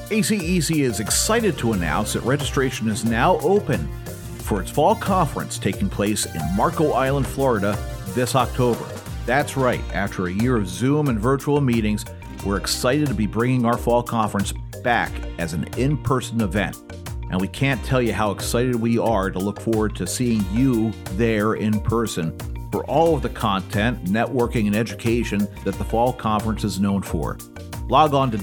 ACEC is excited to announce that registration is now open for its fall conference taking place in Marco Island, Florida this October. That's right, after a year of Zoom and virtual meetings, we're excited to be bringing our fall conference back as an in-person event. And we can't tell you how excited we are to look forward to seeing you there in person for all of the content, networking, and education that the fall conference is known for. Log on to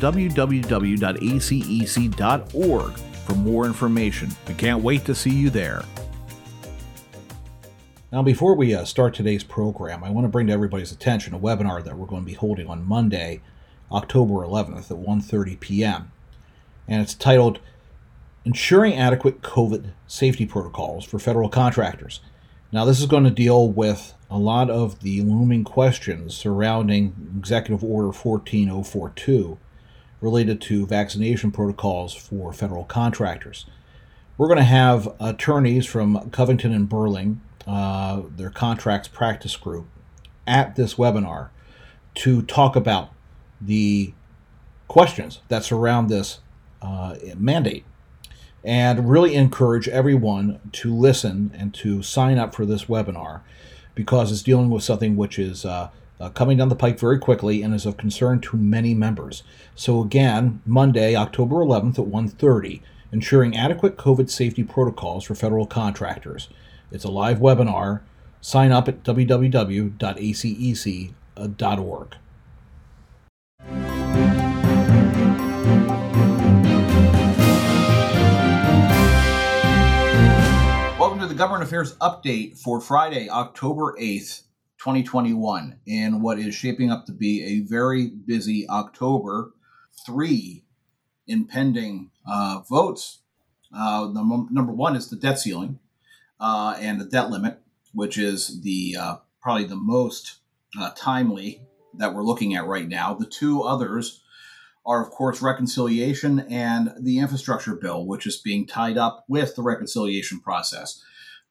www.acec.org for more information. We can't wait to see you there. Now, before we start today's program, I want to bring to everybody's attention a webinar that we're going to be holding on Monday, October 11th at 1:30 p.m. And it's titled, Ensuring Adequate COVID Safety Protocols for Federal Contractors. Now, this is going to deal with a lot of the looming questions surrounding Executive Order 14042 related to vaccination protocols for federal contractors. We're going to have attorneys from Covington and Burling, their contracts practice group, at this webinar to talk about the questions that surround this mandate, and really encourage everyone to listen and to sign up for this webinar because it's dealing with something which is coming down the pike very quickly and is of concern to many members. So again, Monday, October 11th at 1:30, Ensuring Adequate COVID Safety Protocols for Federal Contractors. It's a live webinar. Sign up at www.acec.org. Welcome to the Government Affairs Update for Friday, October 8th, 2021, in what is shaping up to be a very busy October. 3 impending votes. Number one is the debt ceiling and the debt limit, which is the probably the most timely that we're looking at right now. The two others are, of course, reconciliation and the infrastructure bill, which is being tied up with the reconciliation process.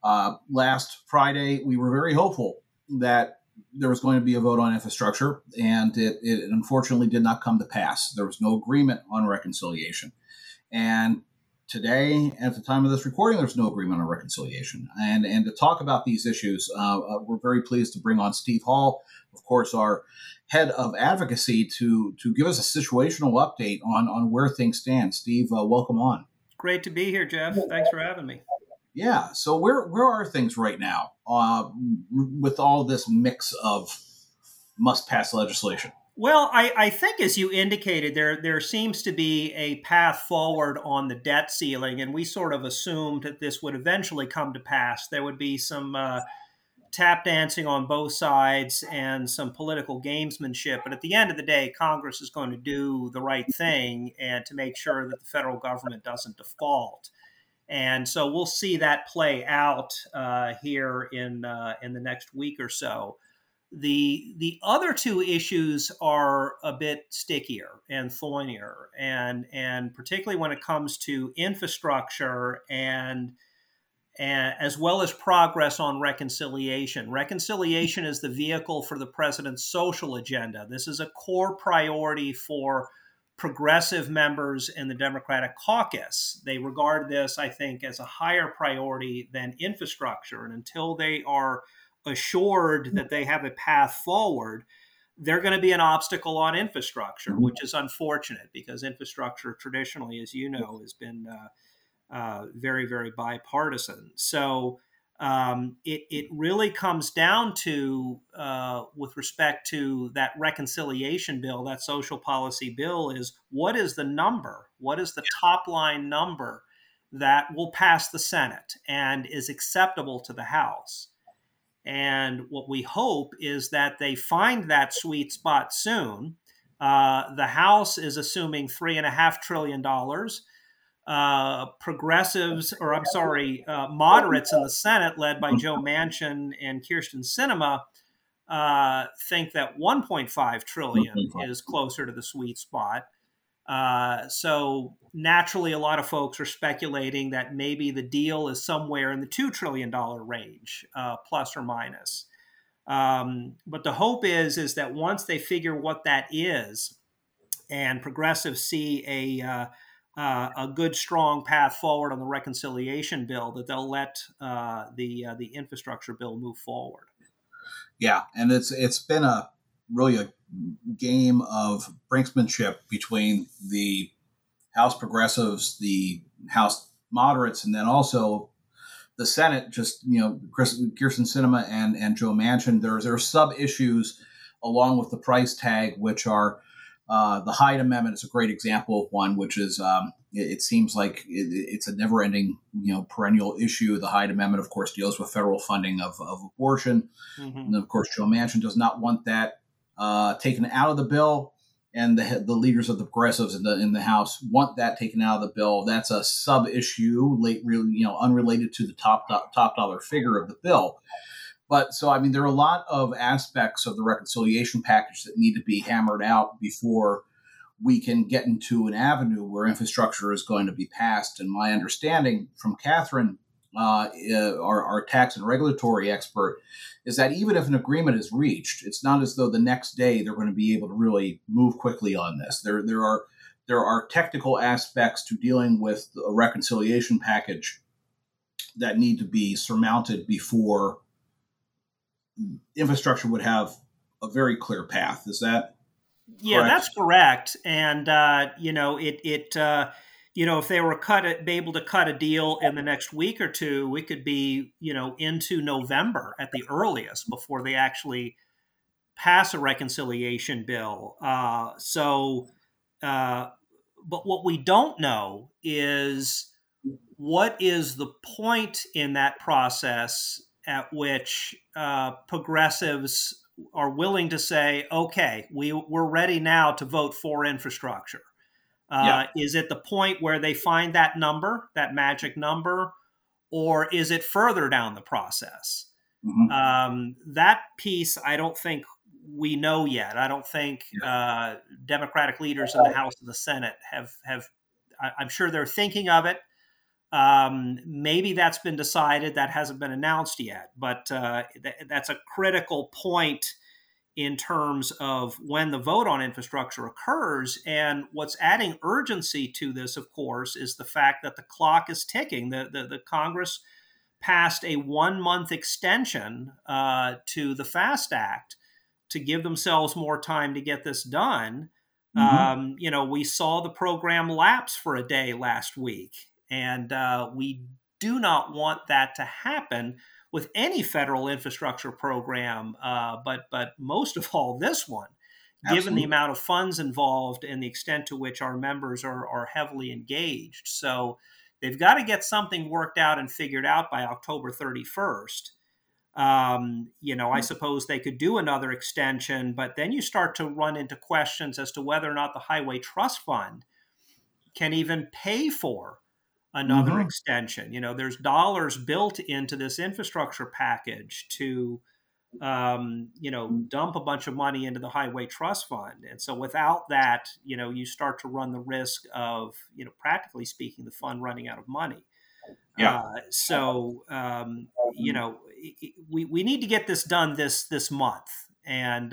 Last Friday, we were very hopeful that there was going to be a vote on infrastructure, and it unfortunately did not come to pass. There was no agreement on reconciliation. And today, at the time of this recording, there's no agreement on reconciliation. And to talk about these issues, we're very pleased to bring on Steve Hall, of course, our head of advocacy, to give us a situational update on where things stand. Steve, welcome on. Great to be here, Jeff. Thanks for having me. Yeah. So where are things right now with all this mix of must-pass legislation? Well, I think, as you indicated, there seems to be a path forward on the debt ceiling, and we sort of assumed that this would eventually come to pass. There would be some tap dancing on both sides and some political gamesmanship, but at the end of the day, Congress is going to do the right thing and to make sure that the federal government doesn't default. And so we'll see that play out here in the next week or so. The other two issues are a bit stickier and thornier, and particularly when it comes to infrastructure and as well as progress on reconciliation. Reconciliation is the vehicle for the president's social agenda. This is a core priority for progressive members in the Democratic caucus. They regard this, I think, as a higher priority than infrastructure. And until they are assured that they have a path forward, they're going to be an obstacle on infrastructure, which is unfortunate because infrastructure traditionally, as you know, has been very, very bipartisan. So it really comes down to, with respect to that reconciliation bill, that social policy bill, is what is the number? What is the top line number that will pass the Senate and is acceptable to the House? And what we hope is that they find that sweet spot soon. The House is assuming $3.5 trillion. Moderates in the Senate, led by Joe Manchin and Kyrsten Sinema, think that $1.5 trillion is closer to the sweet spot. So naturally, a lot of folks are speculating that maybe the deal is somewhere in the $2 trillion range, plus or minus. But the hope is that once they figure what that is, and progressives see a good, strong path forward on the reconciliation bill, that they'll let the infrastructure bill move forward. Yeah, and it's been a game of brinksmanship between the House progressives, the House moderates, and then also the Senate. Just Kyrsten Sinema and Joe Manchin. There are sub issues along with the price tag, which are the Hyde Amendment is a great example of one, which is it seems like it's a never-ending, perennial issue. The Hyde Amendment, of course, deals with federal funding of abortion, and of course, Joe Manchin does not want that taken out of the bill, and the leaders of the progressives in the House want that taken out of the bill. That's a sub issue, unrelated to the top dollar figure of the bill. But so, I mean, there are a lot of aspects of the reconciliation package that need to be hammered out before we can get into an avenue where infrastructure is going to be passed. And my understanding from Catherine, our tax and regulatory expert, is that even if an agreement is reached, it's not as though the next day they're going to be able to really move quickly on this. There are technical aspects to dealing with a reconciliation package that need to be surmounted before infrastructure would have a very clear path. Is that Yeah, correct? that's correct. And if they were be able to cut a deal in the next week or two, we could be into November at the earliest before they actually pass a reconciliation bill. But what we don't know is what is the point in that process at which progressives are willing to say, okay, we're ready now to vote for infrastructure. Is it the point where they find that number, that magic number, or is it further down the process? Mm-hmm. That piece, I don't think we know yet. I don't think Democratic leaders in the House and the Senate have. I'm sure they're thinking of it. Maybe that's been decided. That hasn't been announced yet, but that's a critical point in terms of when the vote on infrastructure occurs. And what's adding urgency to this, of course, is the fact that the clock is ticking. The Congress passed a 1-month extension to the FAST Act to give themselves more time to get this done. Mm-hmm. We saw the program lapse for a day last week. And we do not want that to happen with any federal infrastructure program, but most of all this one, given the amount of funds involved and the extent to which our members are heavily engaged. So they've got to get something worked out and figured out by October 31st. I suppose they could do another extension, but then you start to run into questions as to whether or not the Highway Trust Fund can even pay for another extension. There's dollars built into this infrastructure package to, dump a bunch of money into the Highway Trust Fund. And so without that, you start to run the risk of, practically speaking, the fund running out of money. Yeah. We need to get this done this month. And,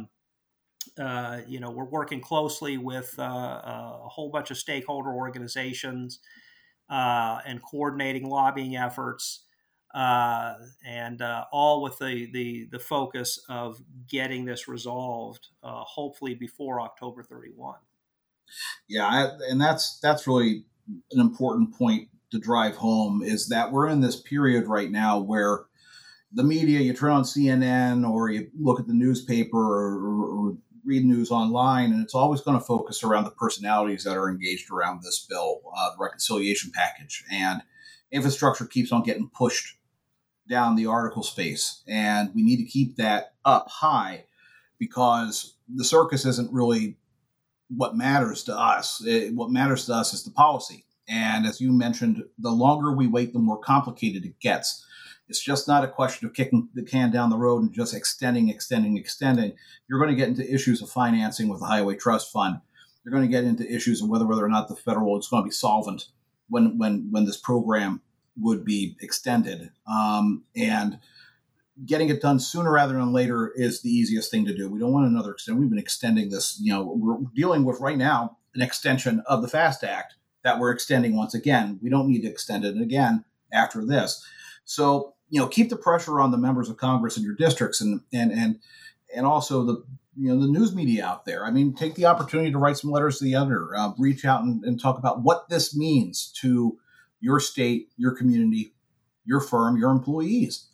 we're working closely with a whole bunch of stakeholder organizations and coordinating lobbying efforts, and all with the focus of getting this resolved, hopefully before October 31. Yeah, and that's really an important point to drive home, is that we're in this period right now where the media, you turn on CNN or you look at the newspaper or read news online, and it's always going to focus around the personalities that are engaged around this bill, the reconciliation package. And infrastructure keeps on getting pushed down the article space. And we need to keep that up high, because the circus isn't really what matters to us. What matters to us is the policy. And as you mentioned, the longer we wait, the more complicated it gets. It's just not a question of kicking the can down the road and just extending. You're going to get into issues of financing with the Highway Trust Fund. You're going to get into issues of whether or not the federal is going to be solvent when this program would be extended. And getting it done sooner rather than later is the easiest thing to do. We don't want another extension. We've been extending this. We're dealing with right now an extension of the FAST Act that we're extending once again. We don't need to extend it again after this. So, keep the pressure on the members of Congress in your districts and also the news media out there. I mean, take the opportunity to write some letters to the editor, reach out and talk about what this means to your state, your community, your firm, your employees,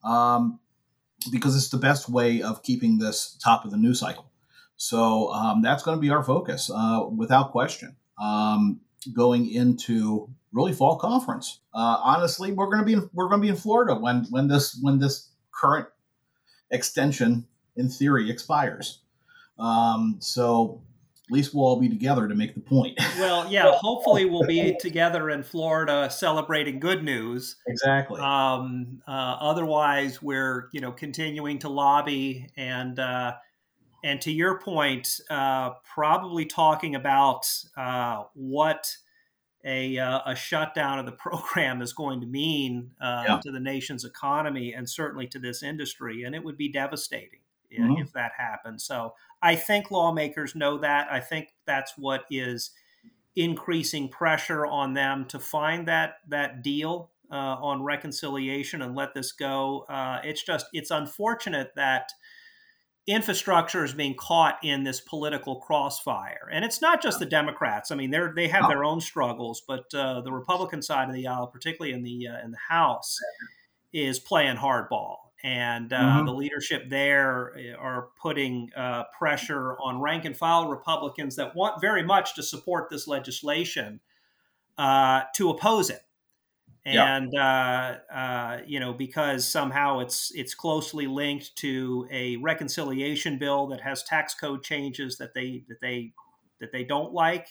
because it's the best way of keeping this top of the news cycle. So that's going to be our focus, without question, going into really fall conference. Honestly, we're going to be in Florida when this current extension, in theory, expires. So at least we'll all be together to make the point. Well, yeah, hopefully we'll be together in Florida celebrating good news. Exactly. Otherwise, we're continuing to lobby and to your point, probably talking about what a shutdown of the program is going to mean to the nation's economy and certainly to this industry, and it would be devastating if that happened. So I think lawmakers know that. I think that's what is increasing pressure on them to find that deal on reconciliation and let this go. It's unfortunate that infrastructure is being caught in this political crossfire, and it's not just the Democrats. I mean, they have their own struggles, but the Republican side of the aisle, particularly in the House, is playing hardball. And the leadership there are putting pressure on rank and file Republicans that want very much to support this legislation to oppose it. And because somehow it's closely linked to a reconciliation bill that has tax code changes that they don't like.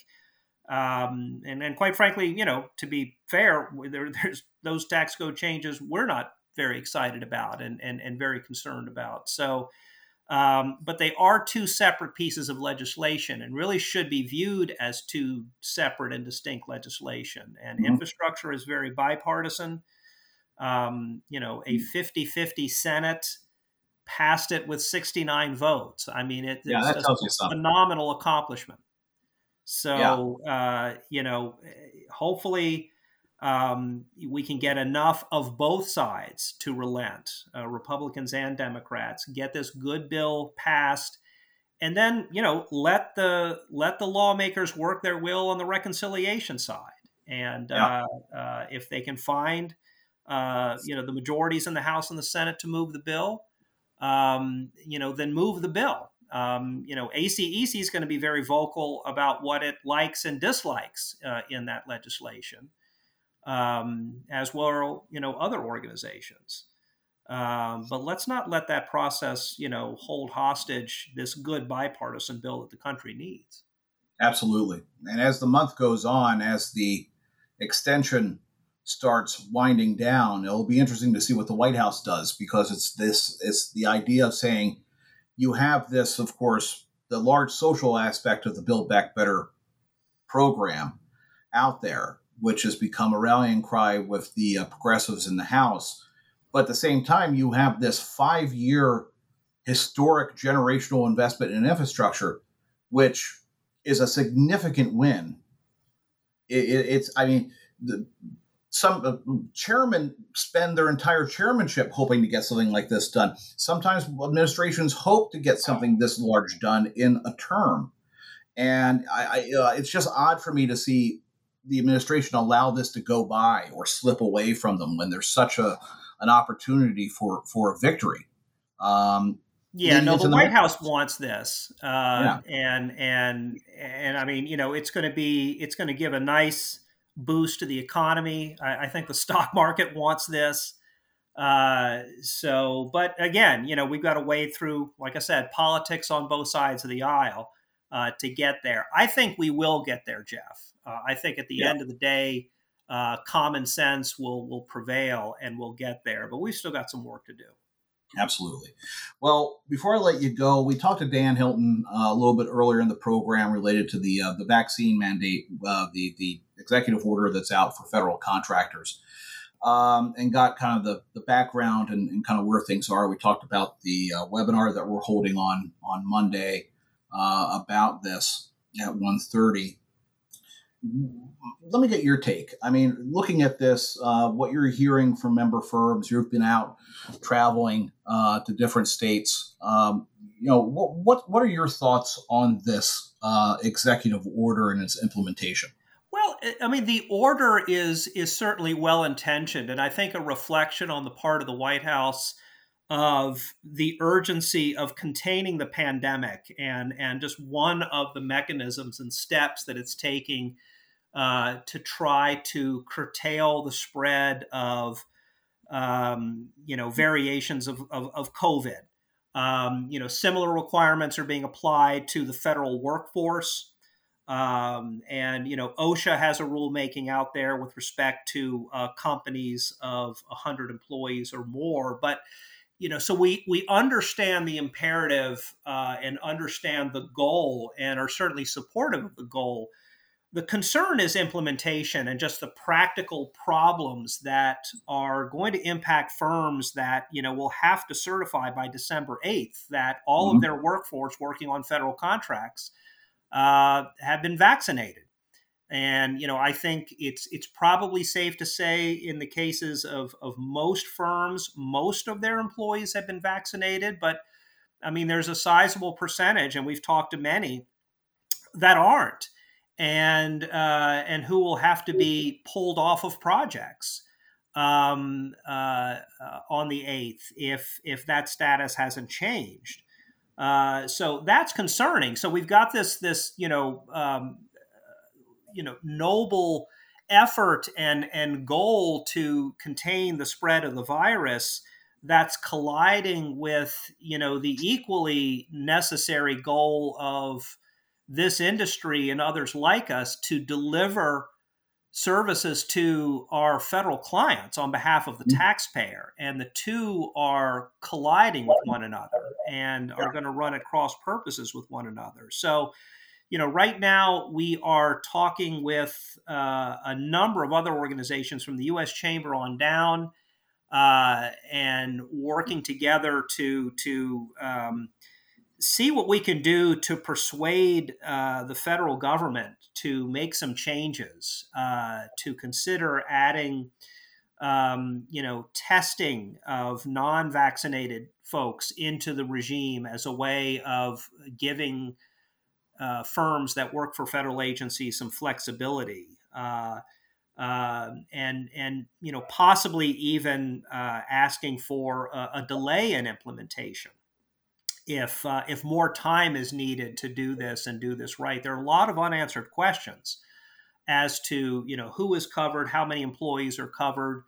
And quite frankly, to be fair, there's those tax code changes we're not very excited about and very concerned about. So, but they are two separate pieces of legislation and really should be viewed as two separate and distinct legislation. And infrastructure is very bipartisan. A 50-50 Senate passed it with 69 votes. I mean, it's just a phenomenal accomplishment. So, hopefully we can get enough of both sides to relent, Republicans and Democrats, get this good bill passed, and then let the lawmakers work their will on the reconciliation side. And if they can find the majorities in the House and the Senate to move the bill, then move the bill. ACEC is going to be very vocal about what it likes and dislikes in that legislation. As well, other organizations. But let's not let that process, hold hostage this good bipartisan bill that the country needs. Absolutely. And as the month goes on, as the extension starts winding down, it'll be interesting to see what the White House does, because it's the idea of saying you have this, of course, the large social aspect of the Build Back Better program out there, which has become a rallying cry with the progressives in the House. But at the same time, you have this 5-year historic generational investment in infrastructure, which is a significant win. Some chairmen spend their entire chairmanship hoping to get something like this done. Sometimes administrations hope to get something this large done in a term. And it's just odd for me to see the administration allow this to go by or slip away from them when there's such an opportunity for a victory. The White House wants this, and I mean, it's going to give a nice boost to the economy. I think the stock market wants this. But again, we've got to wade through, like I said, politics on both sides of the aisle to get there. I think we will get there, Jeff. I think at the end of the day, common sense will prevail and we'll get there. But we've still got some work to do. Absolutely. Well, before I let you go, we talked to Dan Hilton a little bit earlier in the program related to the vaccine mandate, the executive order that's out for federal contractors, and got kind of the background and kind of where things are. We talked about the webinar that we're holding on Monday about this at 1:30. let me get your take. I mean, looking at this, what you're hearing from member firms, you've been out traveling to different states. What are your thoughts on this executive order and its implementation? Well, I mean, the order is certainly well intentioned, and I think a reflection on the part of the White House of the urgency of containing the pandemic, and just one of the mechanisms and steps that it's taking to try to curtail the spread of variations of COVID. Similar requirements are being applied to the federal workforce. And OSHA has a rulemaking out there with respect to companies of 100 employees or more. But so we understand the imperative and understand the goal, and are certainly supportive of the goal. The concern is implementation and just the practical problems that are going to impact firms that will have to certify by December 8th that all of Mhm. their workforce working on federal contracts have been vaccinated. And I think it's probably safe to say in the cases of most firms, most of their employees have been vaccinated. But I mean, there's a sizable percentage, and we've talked to many that aren't, and who will have to be pulled off of projects on the 8th if that status hasn't changed. So that's concerning. So we've got this noble effort and goal to contain the spread of the virus that's colliding with the equally necessary goal of this industry and others like us to deliver services to our federal clients on behalf of the taxpayer. And the two are colliding with one another and are going to run at cross purposes with one another. So right now we are talking with a number of other organizations from the U.S. Chamber on down, and working together to see what we can do to persuade the federal government to make some changes, to consider adding, testing of non-vaccinated folks into the regime as a way of giving firms that work for federal agencies some flexibility, and possibly even asking for a delay in implementation if more time is needed to do this and do this right. There are a lot of unanswered questions as to who is covered, how many employees are covered,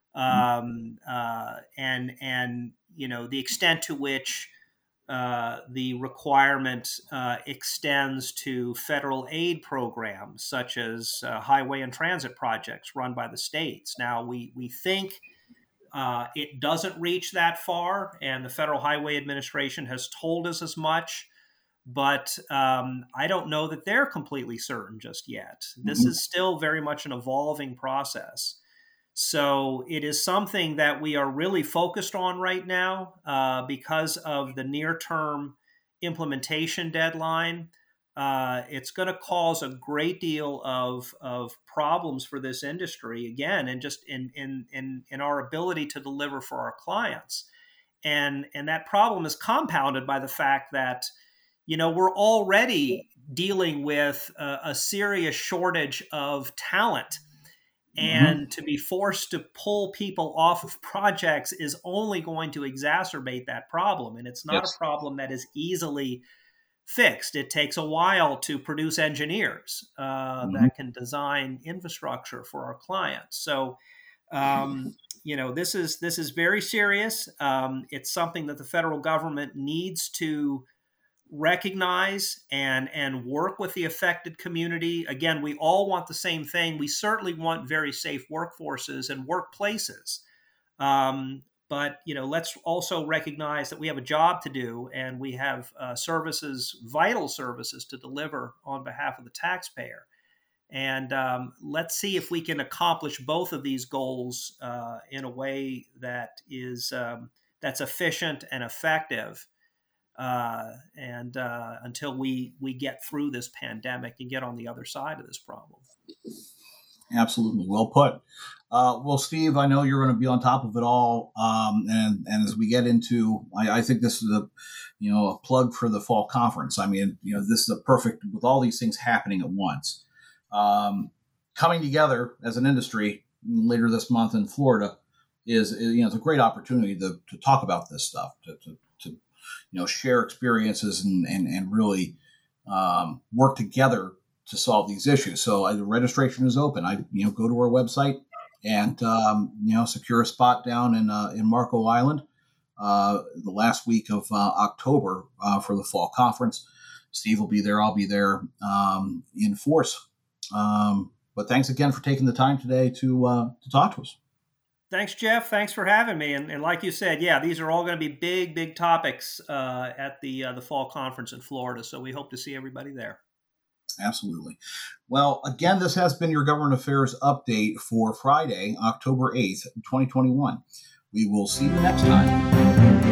and the extent to which the requirement extends to federal aid programs such as highway and transit projects run by the states. Now, we think it doesn't reach that far, and the Federal Highway Administration has told us as much, but I don't know that they're completely certain just yet. This is still very much an evolving process. So it is something that we are really focused on right now because of the near-term implementation deadline. It's going to cause a great deal of problems for this industry, again, and just in our ability to deliver for our clients. And that problem is compounded by the fact that we're already dealing with a serious shortage of talent. And to be forced to pull people off of projects is only going to exacerbate that problem. And it's not a Yes. problem that is easily fixed. It takes a while to produce engineers Mhm. that can design infrastructure for our clients. So, this is very serious. It's something that the federal government needs to recognize and work with the affected community. Again, we all want the same thing. We certainly want very safe workforces and workplaces. But let's also recognize that we have a job to do, and we have services, vital services, to deliver on behalf of the taxpayer. And let's see if we can accomplish both of these goals in a way that is that's efficient and effective. and until we get through this pandemic and get on the other side of this problem. Absolutely. Well put. Well, Steve, I know you're going to be on top of it all. And as we get into, I think this is a plug for the fall conference. I mean, this is a perfect, with all these things happening at once, coming together as an industry later this month in Florida is it's a great opportunity to talk about this stuff, to share experiences and really work together to solve these issues. So the registration is open. Go to our website and secure a spot down in Marco Island the last week of October for the fall conference. Steve will be there. I'll be there in force. But thanks again for taking the time today to talk to us. Thanks, Jeff. Thanks for having me. And like you said, these are all going to be big topics at the fall conference in Florida. So we hope to see everybody there. Absolutely. Well, again, this has been your Government Affairs update for Friday, October 8th, 2021. We will see you next time.